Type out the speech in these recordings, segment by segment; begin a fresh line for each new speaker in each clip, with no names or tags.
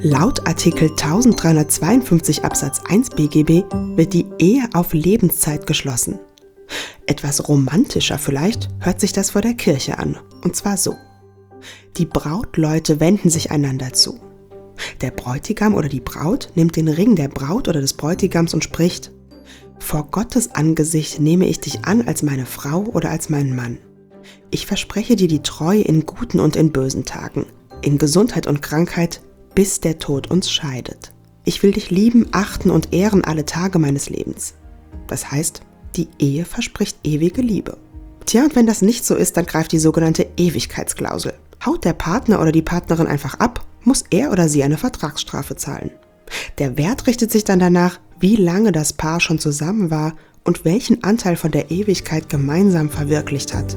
Laut Artikel 1352 Absatz 1 BGB wird die Ehe auf Lebenszeit geschlossen. Etwas romantischer vielleicht hört sich das vor der Kirche an, und zwar so. Die Brautleute wenden sich einander zu. Der Bräutigam oder die Braut nimmt den Ring der Braut oder des Bräutigams und spricht: Vor Gottes Angesicht nehme ich dich an als meine Frau oder als meinen Mann. Ich verspreche dir die Treue in guten und in bösen Tagen, in Gesundheit und Krankheit, bis der Tod uns scheidet. Ich will dich lieben, achten und ehren alle Tage meines Lebens. Das heißt, die Ehe verspricht ewige Liebe. Tja, und wenn das nicht so ist, dann greift die sogenannte Ewigkeitsklausel. Haut der Partner oder die Partnerin einfach ab, muss er oder sie eine Vertragsstrafe zahlen. Der Wert richtet sich dann danach, wie lange das Paar schon zusammen war und welchen Anteil von der Ewigkeit gemeinsam verwirklicht hat.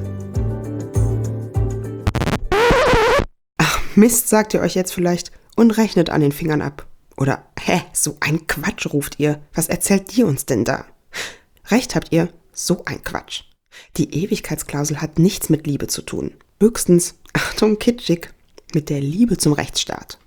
Ach Mist, sagt ihr euch jetzt vielleicht und rechnet an den Fingern ab. Oder, so ein Quatsch, ruft ihr. Was erzählt die uns denn da? Recht habt ihr, so ein Quatsch. Die Ewigkeitsklausel hat nichts mit Liebe zu tun. Höchstens, Achtung kitschig, mit der Liebe zum Rechtsstaat.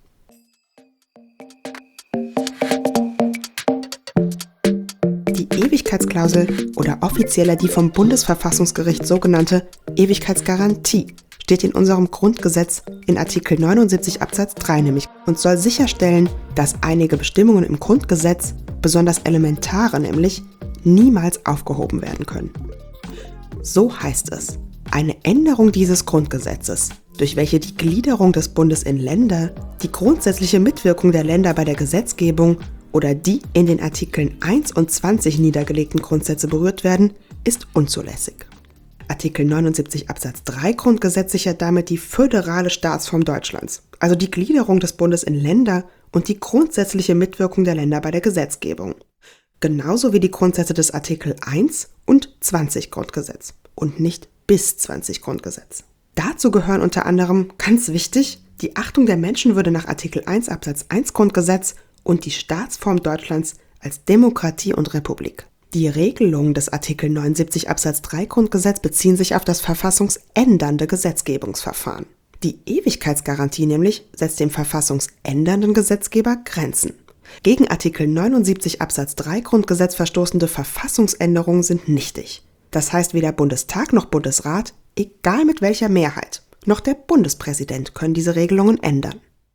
Die Ewigkeitsklausel oder offizieller die vom Bundesverfassungsgericht sogenannte Ewigkeitsgarantie steht in unserem Grundgesetz in Artikel 79 Absatz 3 nämlich und soll sicherstellen, dass einige Bestimmungen im Grundgesetz, besonders elementare nämlich, niemals aufgehoben werden können. So heißt es: Eine Änderung dieses Grundgesetzes, durch welche die Gliederung des Bundes in Länder, die grundsätzliche Mitwirkung der Länder bei der Gesetzgebung oder die in den Artikeln 1 und 20 niedergelegten Grundsätze berührt werden, ist unzulässig. Artikel 79 Absatz 3 Grundgesetz sichert damit die föderale Staatsform Deutschlands, also die Gliederung des Bundes in Länder und die grundsätzliche Mitwirkung der Länder bei der Gesetzgebung. Genauso wie die Grundsätze des Artikel 1 und 20 Grundgesetz und nicht bis 20 Grundgesetz. Dazu gehören unter anderem, ganz wichtig, die Achtung der Menschenwürde nach Artikel 1 Absatz 1 Grundgesetz und die Staatsform Deutschlands als Demokratie und Republik. Die Regelungen des Artikel 79 Absatz 3 Grundgesetz beziehen sich auf das verfassungsändernde Gesetzgebungsverfahren. Die Ewigkeitsgarantie nämlich setzt dem verfassungsändernden Gesetzgeber Grenzen. Gegen Artikel 79 Absatz 3 Grundgesetz verstoßende Verfassungsänderungen sind nichtig. Das heißt, weder Bundestag noch Bundesrat, egal mit welcher Mehrheit, noch der Bundespräsident können diese Regelungen ändern.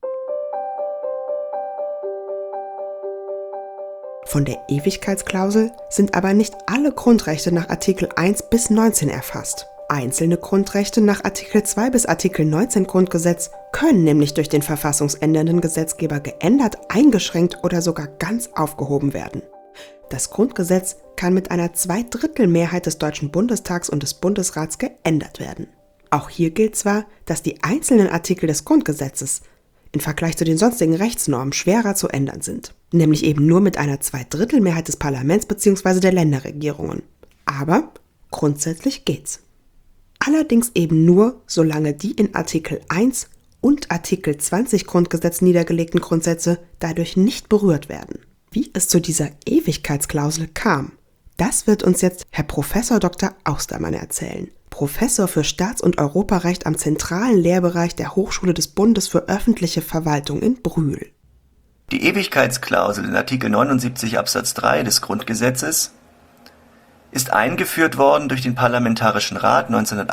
Von der Ewigkeitsklausel sind aber nicht alle Grundrechte nach Artikel 1 bis 19 erfasst. Einzelne Grundrechte nach Artikel 2 bis Artikel 19 Grundgesetz können nämlich durch den verfassungsändernden Gesetzgeber geändert, eingeschränkt oder sogar ganz aufgehoben werden. Das Grundgesetz kann mit einer Zweidrittelmehrheit des Deutschen Bundestags und des Bundesrats geändert werden. Auch hier gilt zwar, dass die einzelnen Artikel des Grundgesetzes im Vergleich zu den sonstigen Rechtsnormen schwerer zu ändern sind, nämlich eben nur mit einer Zweidrittelmehrheit des Parlaments bzw. der Länderregierungen. Aber grundsätzlich geht's. Allerdings eben nur, solange die in Artikel 1 und Artikel 20 Grundgesetz niedergelegten Grundsätze dadurch nicht berührt werden. Wie es zu dieser Ewigkeitsklausel kam, das wird uns jetzt Herr Prof. Dr. Austermann erzählen. Professor für Staats- und Europarecht am zentralen Lehrbereich der Hochschule des Bundes für öffentliche Verwaltung in Brühl.
Die Ewigkeitsklausel in Artikel 79 Absatz 3 des Grundgesetzes ist eingeführt worden durch den Parlamentarischen Rat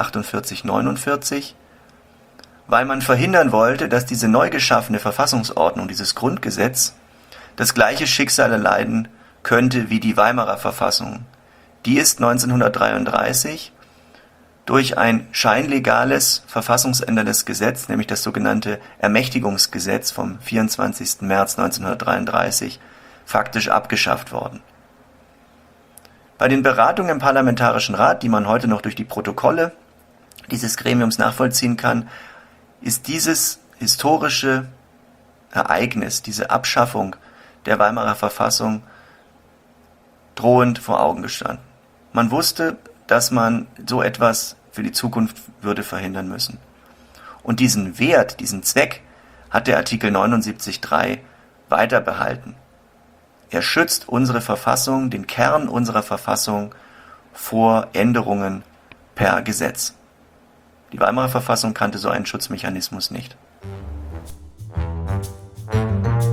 1948-49, weil man verhindern wollte, dass diese neu geschaffene Verfassungsordnung, dieses Grundgesetz, das gleiche Schicksal erleiden könnte wie die Weimarer Verfassung. Die ist 1933 durch ein scheinlegales, verfassungsänderndes Gesetz, nämlich das sogenannte Ermächtigungsgesetz vom 24. März 1933, faktisch abgeschafft worden. Bei den Beratungen im Parlamentarischen Rat, die man heute noch durch die Protokolle dieses Gremiums nachvollziehen kann, ist dieses historische Ereignis, diese Abschaffung der Weimarer Verfassung drohend vor Augen gestanden. Man wusste, dass man so etwas für die Zukunft würde verhindern müssen. Und diesen Wert, diesen Zweck hat der Artikel 79.3 weiter behalten. Er schützt unsere Verfassung, den Kern unserer Verfassung vor Änderungen per Gesetz. Die Weimarer Verfassung kannte so einen Schutzmechanismus nicht.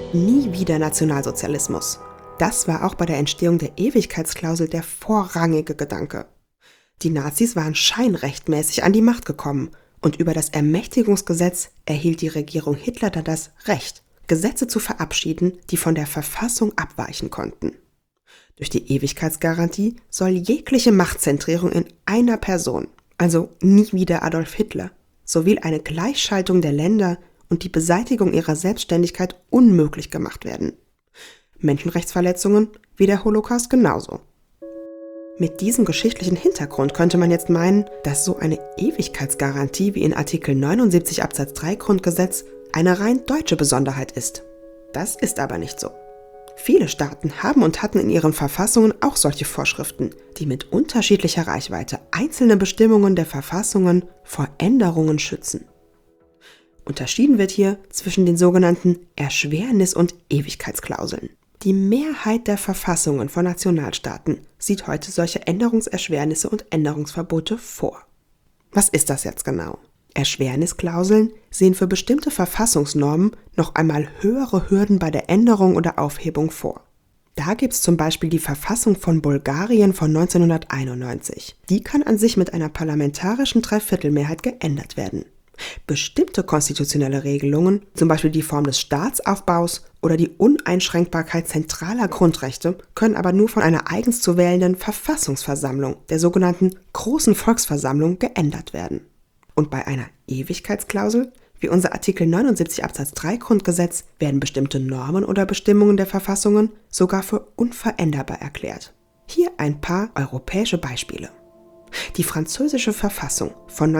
Nie wieder Nationalsozialismus. Das war auch bei der Entstehung der Ewigkeitsklausel der vorrangige Gedanke. Die Nazis waren scheinrechtmäßig an die Macht gekommen und über das Ermächtigungsgesetz erhielt die Regierung Hitler dann das Recht, Gesetze zu verabschieden, die von der Verfassung abweichen konnten. Durch die Ewigkeitsgarantie soll jegliche Machtzentrierung in einer Person, also nie wieder Adolf Hitler, sowie eine Gleichschaltung der Länder und die Beseitigung ihrer Selbstständigkeit unmöglich gemacht werden. Menschenrechtsverletzungen wie der Holocaust genauso. Mit diesem geschichtlichen Hintergrund könnte man jetzt meinen, dass so eine Ewigkeitsgarantie wie in Artikel 79 Absatz 3 Grundgesetz eine rein deutsche Besonderheit ist. Das ist aber nicht so. Viele Staaten haben und hatten in ihren Verfassungen auch solche Vorschriften, die mit unterschiedlicher Reichweite einzelne Bestimmungen der Verfassungen vor Änderungen schützen. Unterschieden wird hier zwischen den sogenannten Erschwernis- und Ewigkeitsklauseln. Die Mehrheit der Verfassungen von Nationalstaaten sieht heute solche Änderungserschwernisse und Änderungsverbote vor. Was ist das jetzt genau? Erschwernisklauseln sehen für bestimmte Verfassungsnormen noch einmal höhere Hürden bei der Änderung oder Aufhebung vor. Da gibt es zum Beispiel die Verfassung von Bulgarien von 1991. Die kann an sich mit einer parlamentarischen Dreiviertelmehrheit geändert werden. Bestimmte konstitutionelle Regelungen, zum Beispiel die Form des Staatsaufbaus oder die Uneinschränkbarkeit zentraler Grundrechte, können aber nur von einer eigens zu wählenden Verfassungsversammlung, der sogenannten Großen Volksversammlung, geändert werden. Und bei einer Ewigkeitsklausel, wie unser Artikel 79 Absatz 3 Grundgesetz, werden bestimmte Normen oder Bestimmungen der Verfassungen sogar für unveränderbar erklärt. Hier ein paar europäische Beispiele. Die französische Verfassung von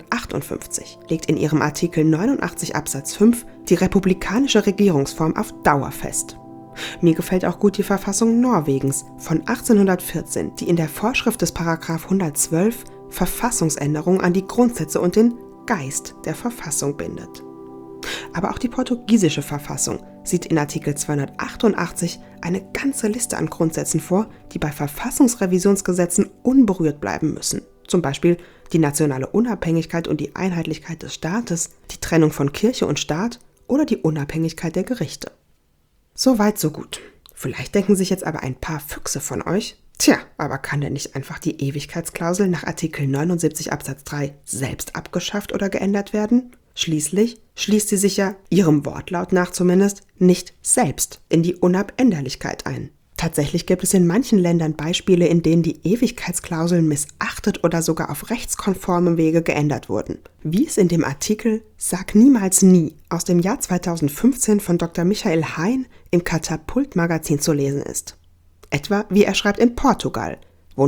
1958 legt in ihrem Artikel 89 Absatz 5 die republikanische Regierungsform auf Dauer fest. Mir gefällt auch gut die Verfassung Norwegens von 1814, die in der Vorschrift des Paragraph 112 Verfassungsänderungen an die Grundsätze und den Geist der Verfassung bindet. Aber auch die portugiesische Verfassung sieht in Artikel 288 eine ganze Liste an Grundsätzen vor, die bei Verfassungsrevisionsgesetzen unberührt bleiben müssen. Zum Beispiel die nationale Unabhängigkeit und die Einheitlichkeit des Staates, die Trennung von Kirche und Staat oder die Unabhängigkeit der Gerichte. So weit, so gut. Vielleicht denken sich jetzt aber ein paar Füchse von euch, tja, aber kann denn nicht einfach die Ewigkeitsklausel nach Artikel 79 Absatz 3 selbst abgeschafft oder geändert werden? Schließlich schließt sie sich ja, ihrem Wortlaut nach zumindest, nicht selbst in die Unabänderlichkeit ein. Tatsächlich gibt es in manchen Ländern Beispiele, in denen die Ewigkeitsklauseln missachtet oder sogar auf rechtskonformem Wege geändert wurden. Wie es in dem Artikel Sag niemals nie aus dem Jahr 2015 von Dr. Michael Hein im Katapult-Magazin zu lesen ist. Etwa wie er schreibt in Portugal, wo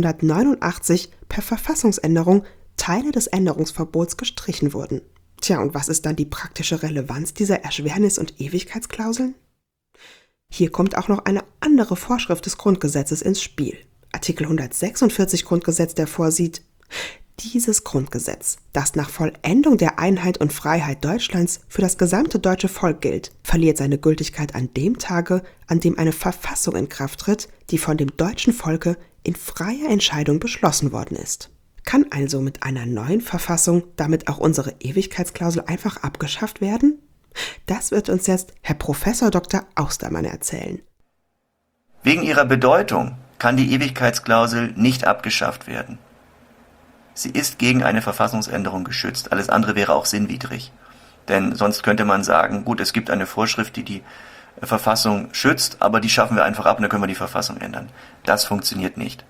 1989 per Verfassungsänderung Teile des Änderungsverbots gestrichen wurden. Tja, und was ist dann die praktische Relevanz dieser Erschwernis- und Ewigkeitsklauseln? Hier kommt auch noch eine andere Vorschrift des Grundgesetzes ins Spiel. Artikel 146 Grundgesetz, der vorsieht: Dieses Grundgesetz, das nach Vollendung der Einheit und Freiheit Deutschlands für das gesamte deutsche Volk gilt, verliert seine Gültigkeit an dem Tage, an dem eine Verfassung in Kraft tritt, die von dem deutschen Volke in freier Entscheidung beschlossen worden ist. Kann also mit einer neuen Verfassung damit auch unsere Ewigkeitsklausel einfach abgeschafft werden? Das wird uns jetzt Herr Professor Dr. Austermann erzählen.
Wegen ihrer Bedeutung kann die Ewigkeitsklausel nicht abgeschafft werden. Sie ist gegen eine Verfassungsänderung geschützt. Alles andere wäre auch sinnwidrig. Denn sonst könnte man sagen, gut, es gibt eine Vorschrift, die die Verfassung schützt, aber die schaffen wir einfach ab und dann können wir die Verfassung ändern. Das funktioniert nicht.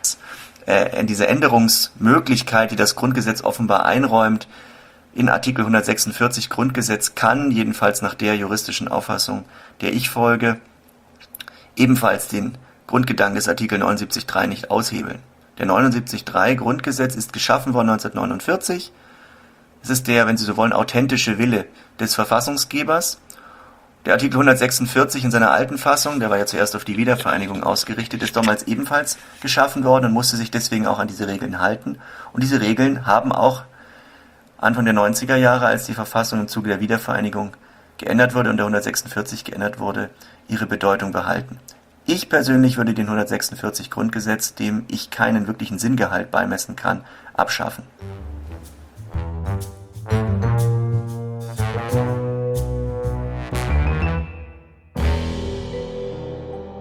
Diese Änderungsmöglichkeit, die das Grundgesetz offenbar einräumt, in Artikel 146 Grundgesetz kann, jedenfalls nach der juristischen Auffassung, der ich folge, ebenfalls den Grundgedanken des Artikel 79.3 nicht aushebeln. Der 79.3 Grundgesetz ist geschaffen worden 1949. Es ist der, wenn Sie so wollen, authentische Wille des Verfassungsgebers. Der Artikel 146 in seiner alten Fassung, der war ja zuerst auf die Wiedervereinigung ausgerichtet, ist damals ebenfalls geschaffen worden und musste sich deswegen auch an diese Regeln halten. Und diese Regeln haben auch Anfang der 90er Jahre, als die Verfassung im Zuge der Wiedervereinigung geändert wurde und der 146 geändert wurde, ihre Bedeutung behalten. Ich persönlich würde den 146 Grundgesetz, dem ich keinen wirklichen Sinngehalt beimessen kann, abschaffen.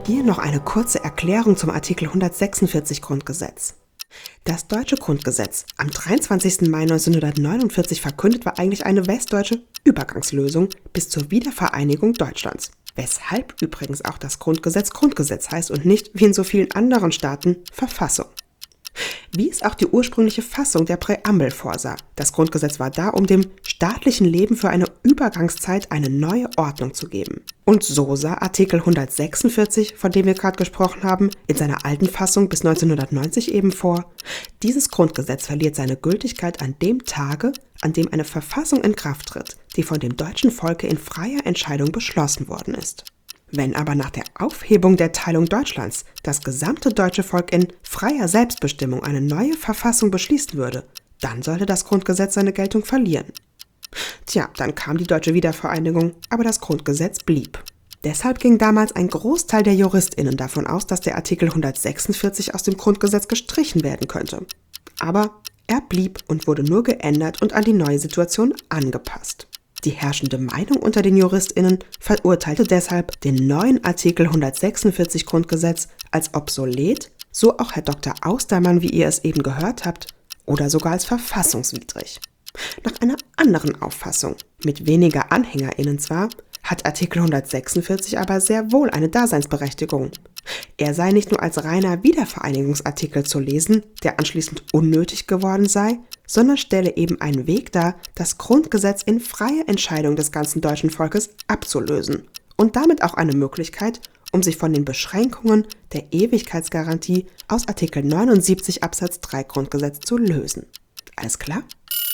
Hier noch eine kurze Erklärung zum Artikel 146 Grundgesetz. Das deutsche Grundgesetz, am 23. Mai 1949 verkündet, war eigentlich eine westdeutsche Übergangslösung bis zur Wiedervereinigung Deutschlands. Weshalb übrigens auch das Grundgesetz Grundgesetz heißt und nicht, wie in so vielen anderen Staaten, Verfassung. Wie es auch die ursprüngliche Fassung der Präambel vorsah. Das Grundgesetz war da, um dem staatlichen Leben für eine Übergangszeit eine neue Ordnung zu geben. Und so sah Artikel 146, von dem wir gerade gesprochen haben, in seiner alten Fassung bis 1990 eben vor: Dieses Grundgesetz verliert seine Gültigkeit an dem Tage, an dem eine Verfassung in Kraft tritt, die von dem deutschen Volke in freier Entscheidung beschlossen worden ist. Wenn aber nach der Aufhebung der Teilung Deutschlands das gesamte deutsche Volk in freier Selbstbestimmung eine neue Verfassung beschließen würde, dann sollte das Grundgesetz seine Geltung verlieren. Tja, dann kam die deutsche Wiedervereinigung, aber das Grundgesetz blieb. Deshalb ging damals ein Großteil der JuristInnen davon aus, dass der Artikel 146 aus dem Grundgesetz gestrichen werden könnte. Aber er blieb und wurde nur geändert und an die neue Situation angepasst. Die herrschende Meinung unter den JuristInnen verurteilte deshalb den neuen Artikel 146 Grundgesetz als obsolet, so auch Herr Dr. Austermann, wie ihr es eben gehört habt, oder sogar als verfassungswidrig. Nach einer anderen Auffassung, mit weniger AnhängerInnen zwar, hat Artikel 146 aber sehr wohl eine Daseinsberechtigung. Er sei nicht nur als reiner Wiedervereinigungsartikel zu lesen, der anschließend unnötig geworden sei, sondern stelle eben einen Weg dar, das Grundgesetz in freier Entscheidung des ganzen deutschen Volkes abzulösen und damit auch eine Möglichkeit, um sich von den Beschränkungen der Ewigkeitsgarantie aus Artikel 79 Absatz 3 Grundgesetz zu lösen. Alles klar?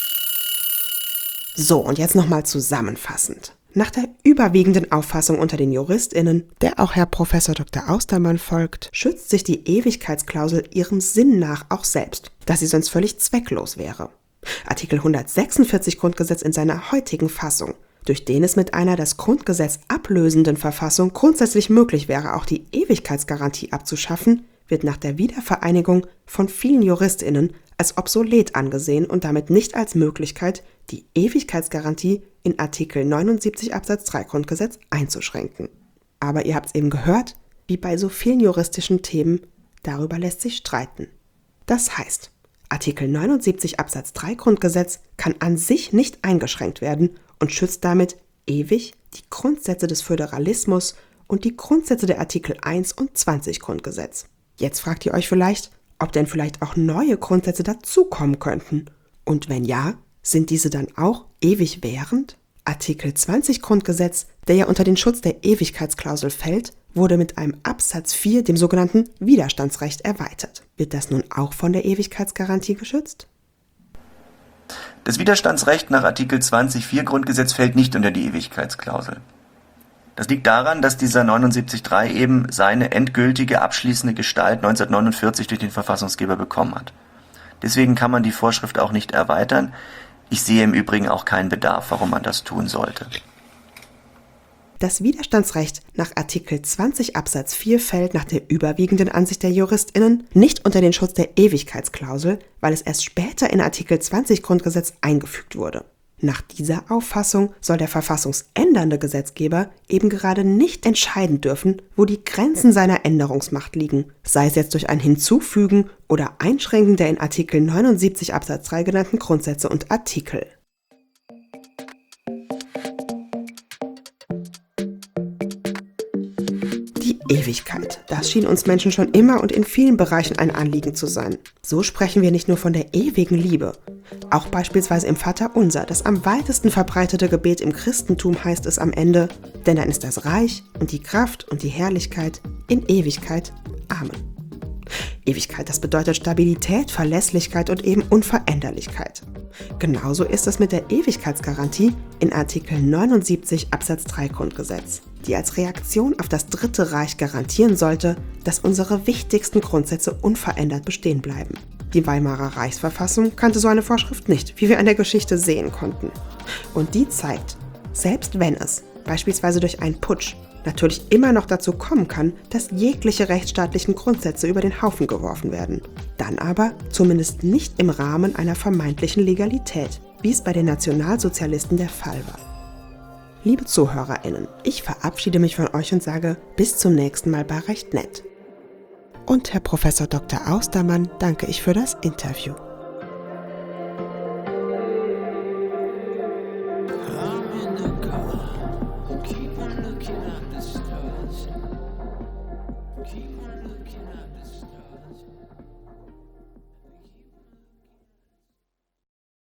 So, und jetzt nochmal zusammenfassend. Nach der überwiegenden Auffassung unter den JuristInnen, der auch Herr Prof. Dr. Austermann folgt, schützt sich die Ewigkeitsklausel ihrem Sinn nach auch selbst, da sie sonst völlig zwecklos wäre. Artikel 146 Grundgesetz in seiner heutigen Fassung, durch den es mit einer das Grundgesetz ablösenden Verfassung grundsätzlich möglich wäre, auch die Ewigkeitsgarantie abzuschaffen, wird nach der Wiedervereinigung von vielen JuristInnen als obsolet angesehen und damit nicht als Möglichkeit, die Ewigkeitsgarantie in Artikel 79 Absatz 3 Grundgesetz einzuschränken. Aber ihr habt es eben gehört, wie bei so vielen juristischen Themen, darüber lässt sich streiten. Das heißt, Artikel 79 Absatz 3 Grundgesetz kann an sich nicht eingeschränkt werden und schützt damit ewig die Grundsätze des Föderalismus und die Grundsätze der Artikel 1 und 20 Grundgesetz. Jetzt fragt ihr euch vielleicht, ob denn vielleicht auch neue Grundsätze dazukommen könnten. Und wenn ja, sind diese dann auch ewig während? Artikel 20 Grundgesetz, der ja unter den Schutz der Ewigkeitsklausel fällt, wurde mit einem Absatz 4, dem sogenannten Widerstandsrecht, erweitert. Wird das nun auch von der Ewigkeitsgarantie geschützt?
Das Widerstandsrecht nach Artikel 20 Grundgesetz fällt nicht unter die Ewigkeitsklausel. Das liegt daran, dass dieser 79.3 eben seine endgültige abschließende Gestalt 1949 durch den Verfassungsgeber bekommen hat. Deswegen kann man die Vorschrift auch nicht erweitern. Ich sehe im Übrigen auch keinen Bedarf, warum man das tun sollte.
Das Widerstandsrecht nach Artikel 20 Absatz 4 fällt nach der überwiegenden Ansicht der JuristInnen nicht unter den Schutz der Ewigkeitsklausel, weil es erst später in Artikel 20 Grundgesetz eingefügt wurde. Nach dieser Auffassung soll der verfassungsändernde Gesetzgeber eben gerade nicht entscheiden dürfen, wo die Grenzen seiner Änderungsmacht liegen, sei es jetzt durch ein Hinzufügen oder Einschränken der in Artikel 79 Absatz 3 genannten Grundsätze und Artikel. Die Ewigkeit, das schien uns Menschen schon immer und in vielen Bereichen ein Anliegen zu sein. So sprechen wir nicht nur von der ewigen Liebe. Auch beispielsweise im Vaterunser, das am weitesten verbreitete Gebet im Christentum, heißt es am Ende: Denn dann ist das Reich und die Kraft und die Herrlichkeit in Ewigkeit. Amen. Ewigkeit, das bedeutet Stabilität, Verlässlichkeit und eben Unveränderlichkeit. Genauso ist es mit der Ewigkeitsgarantie in Artikel 79 Absatz 3 Grundgesetz, die als Reaktion auf das Dritte Reich garantieren sollte, dass unsere wichtigsten Grundsätze unverändert bestehen bleiben. Die Weimarer Reichsverfassung kannte so eine Vorschrift nicht, wie wir an der Geschichte sehen konnten. Und die zeigt, selbst wenn es, beispielsweise durch einen Putsch, natürlich immer noch dazu kommen kann, dass jegliche rechtsstaatlichen Grundsätze über den Haufen geworfen werden. Dann aber zumindest nicht im Rahmen einer vermeintlichen Legalität, wie es bei den Nationalsozialisten der Fall war. Liebe ZuhörerInnen, ich verabschiede mich von euch und sage bis zum nächsten Mal bei Recht Nett. Und Herr Professor Dr. Austermann danke ich für das Interview.